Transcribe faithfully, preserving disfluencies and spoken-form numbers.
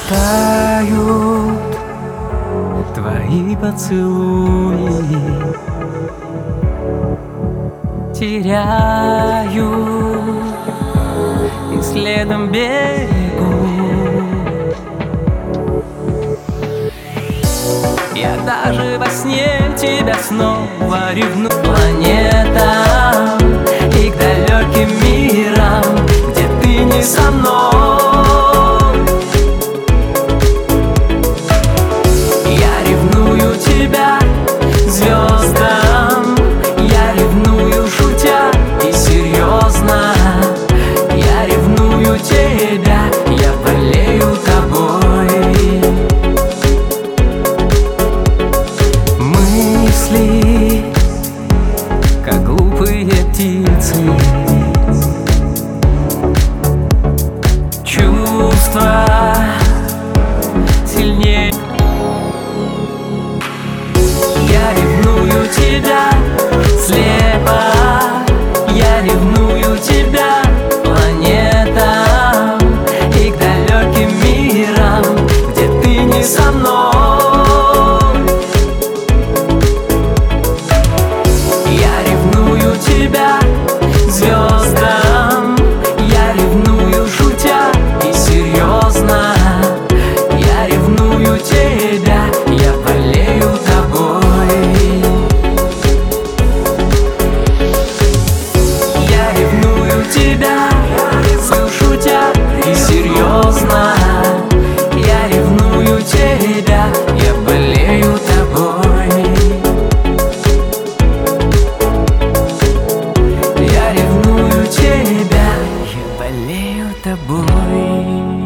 Тают твои поцелуи, теряю и следом бегу. Я даже во сне тебя снова ревну к планетам и к далеким мирам, где ты не со мной. Я ревную тебя звездам, я ревную шутя и серьезно. Я ревную тебя, я болею тобой. Мысли, как глупые птицы, чувства сильнее. Я ревную тебя слепо, я ревную тебя планетам и к далеким мирам, где ты не со мной. Я ревную тебя звездам, я ревную шутя и серьезно. Я ревную тебя, я болею тобой. Я ревную тебя, шутя и серьезно. Я ревную тебя, я болею тобой. Я ревную тебя, я болею тобой.